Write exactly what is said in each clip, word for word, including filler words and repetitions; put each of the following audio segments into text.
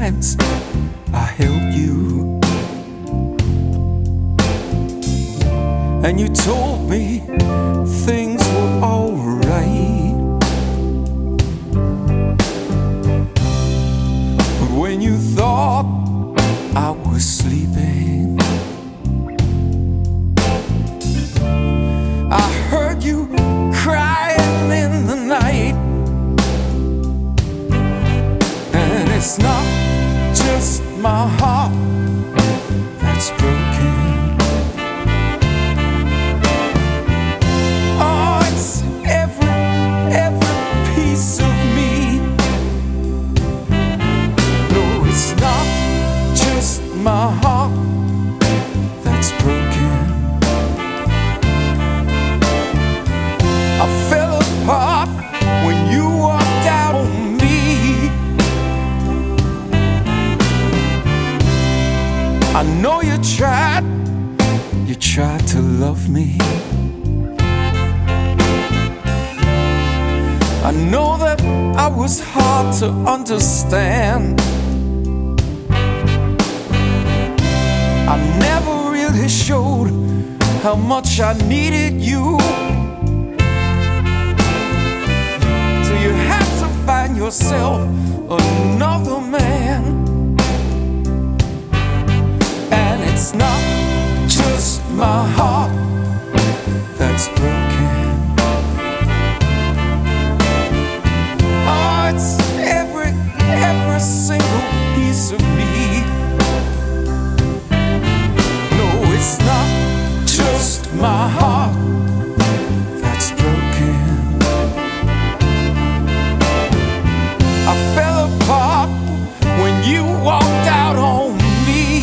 times I held you, and you told me things were alright. But when you thought I was sleeping, I heard you crying in the night. And it's not just my heart that's broken. Oh, it's every, every piece of me. No, it's not just my heart that's broken. I fell apart when you walked out on me. I know you tried, you tried to love me. I know that I was hard to understand. I never really showed how much I needed you, till you had to find yourself another man. And it's not just my heart that's broken. Oh, it's every, every single piece of me. No, it's not just my heart that's broken. I fell apart when you walked out on me.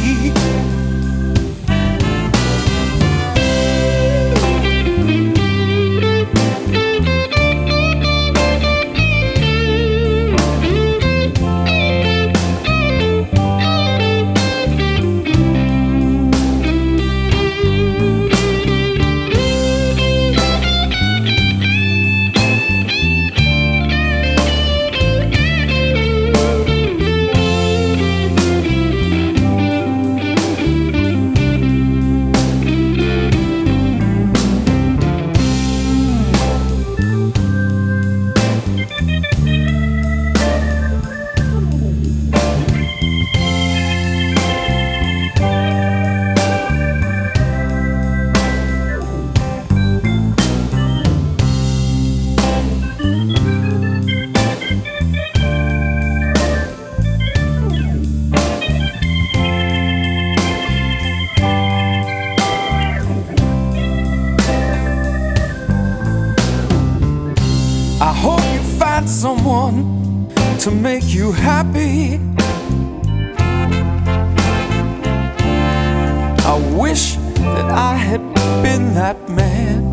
I hope you find someone to make you happy. I wish that I had been that man.